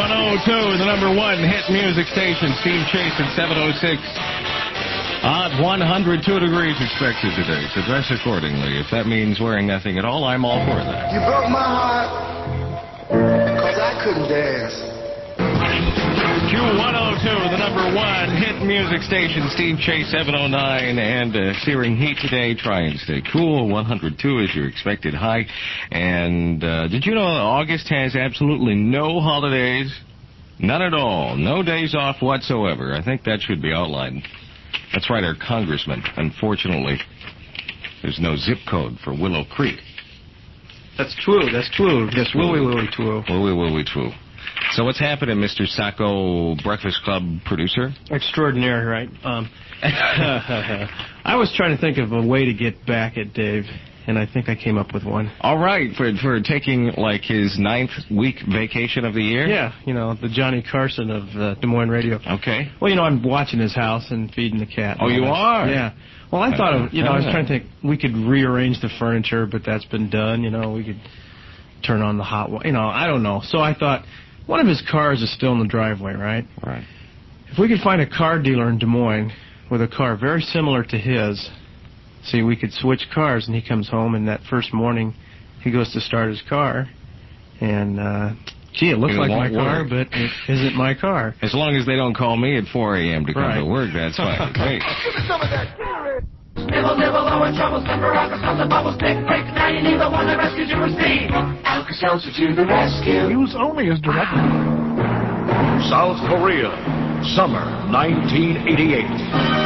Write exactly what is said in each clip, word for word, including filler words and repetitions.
one oh two, the number one hit music station. Steve Chase at seven oh six. Odd one hundred two degrees expected today, so dress accordingly. If that means wearing nothing at all, I'm all for that. You broke my heart, because I couldn't dance. Q one oh two, the number one hit music station. Steve Chase, seven oh nine, and uh, searing heat today. Try and stay cool. one hundred two is your expected high. And uh, did you know August has absolutely no holidays? None at all. No days off whatsoever. I think that should be outlined. That's right, our congressman. Unfortunately, there's no zip code for Willow Creek. That's true. That's true. That's willy willy true. Willy willy true. So what's happening, Mister Sacco, Breakfast Club producer? Extraordinary, right? Um, I was trying to think of a way to get back at Dave, and I think I came up with one. All right, for for taking, like, his ninth week vacation of the year? Yeah, you know, the Johnny Carson of uh, Des Moines radio. Okay. Well, you know, I'm watching his house and feeding the cat. Oh, you that. are? Yeah. Well, I thought, of, you know, I was trying to think we could rearrange the furniture, but that's been done. You know, we could turn on the hot water. You know, I don't know. So I thought, one of his cars is still in the driveway, right? Right. If we could find a car dealer in Des Moines with a car very similar to his, see, we could switch cars, and he comes home, and that first morning he goes to start his car, and, uh, gee, it looks It like my won't car, work. but it isn't my car. As long as they don't call me at four a.m. to come Right. to work, that's fine. Great. Nibble, nibble, low in trouble, simmer, Alka-Seltzer, bubble stick, break, now you need the one that rescues you from speed. Alka-Seltzer to the rescue. Use only as directed. South Korea, summer nineteen eighty-eight.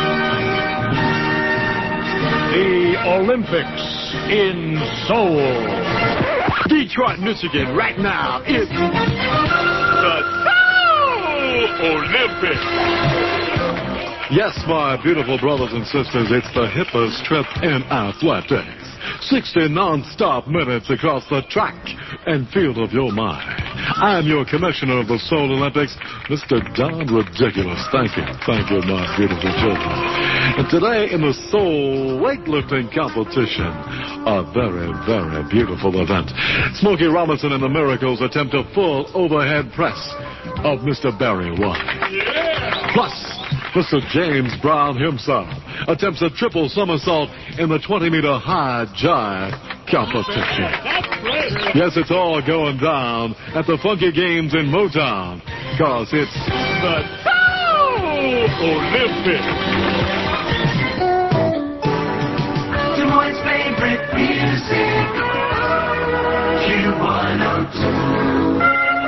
The Olympics in Seoul. Detroit, Michigan, right now, it's the Seoul Olympics. Yes, my beautiful brothers and sisters, it's the hippest trip in athletics. sixty non-stop minutes across the track and field of your mind. I'm your commissioner of the Seoul Olympics, Mister Don Ridiculous. Thank you. Thank you, my beautiful children. And today in the Seoul weightlifting competition, a very, very beautiful event. Smokey Robinson and the Miracles attempt a full overhead press of Mister Barry White. Yeah. Plus, Mister James Brown himself attempts a triple somersault in the twenty-meter high jive competition. Yes, it's all going down at the Funky Games in Motown, because it's the Seoul Olympics. Des Moines' favorite music, Q one oh two.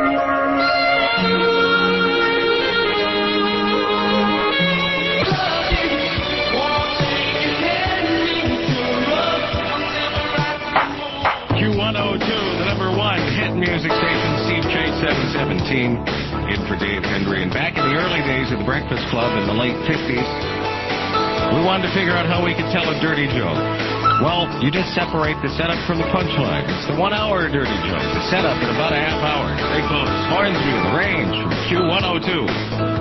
Music station, Steve Chase, seven seventeen, in for Dave Hendry. And back in the early days of the Breakfast Club in the late fifties, we wanted to figure out how we could tell a dirty joke. Well, you just separate the setup from the punchline. It's the one-hour dirty joke. The setup in about a half hour. Stay close. Hornsby, The Range, from Q one oh two.